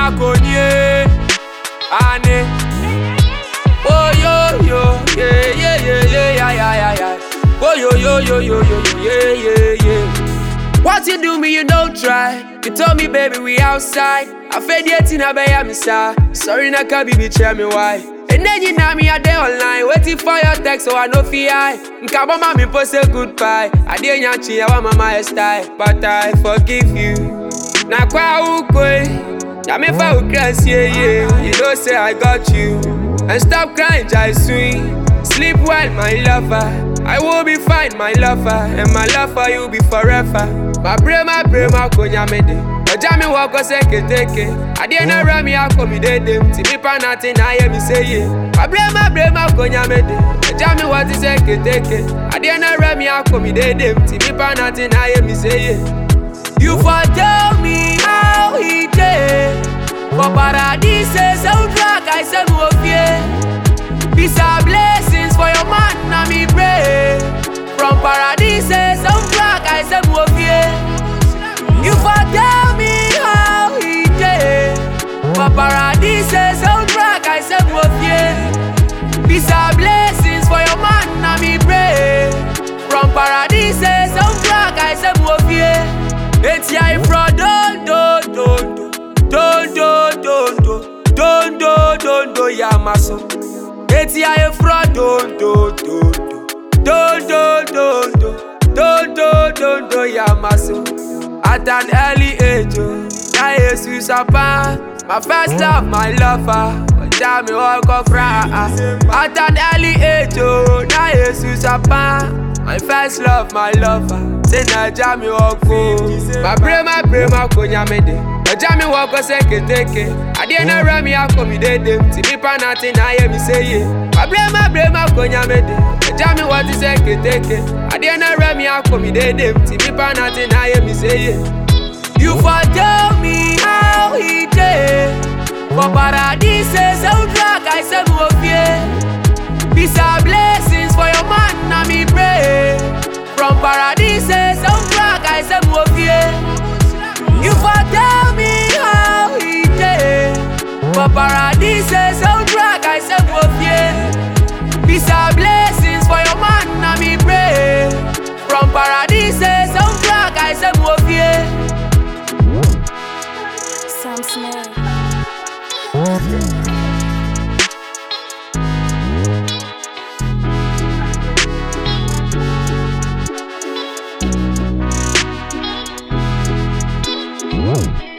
makonye, ane. Oh yo yo, yeah yeah yeah yeah yeah yeah yeah. Oh yo yo yo yo yo yo yeah yeah yeah. What you do me, you don't try. You told me, baby, we outside. I fed yet in a bay, I'm sorry, na can be tell me why. And then you know me a day online, waiting for your text, so I know fi I. Nkaba mama post a goodbye. I didn't yanchi, I want my style, but I forgive you. Na kwa ukwe, na me fa ukras yeah yeah. You know say I got you, and stop crying, just sweet. Sleep well, my lover. I will be fine, my lover, and my love for you be forever. My brain, konya mede. Ojami wako seke teke. Adiena rami ako mi dedem. Timi pa natin na ye mi say ye. My brain, konya mede. Ojami wati seke teke. Adiena rami ako mi dedem. Timi pa natin na ye mi say ye. You for tell me how he did. For paradise, so drag I said mo fear. Peace and blessings for your man, na me pray. From paradise, some drag I say mo fear. You for tell me how he did. For paradise, some drag I say mo fear. Peace and blessings for your man, na me pray. From paradise, some drag I say mo fear. It's ya from don't ya maso. It's ya from don't ya maso. At an early age, na Jesus apa. My first love, my lover. Tell me what go cry. At an early age, na Jesus apa. My first love, my lover. Say na jami wako. My brain, konya mede. Jami wako seke teke. Adiena rami ako mi dedem. Timi pa natin na ye mi say ye. My brain, konya mede. Jami wati seke teke. Adiena rami ako mi dedem. Timi pa natin na ye mi say ye. You for tell me how he did. For paradise, so drag I say mo fear. Peace and blessings for your man, na me pray. From paradise, some drag I say mo fear. You for tell me how he did. For paradise, some drag I say mo fear. Peace and blessings for your man, na me pray. From paradise, some drag I say mo fear. Sam Smith. Whoa.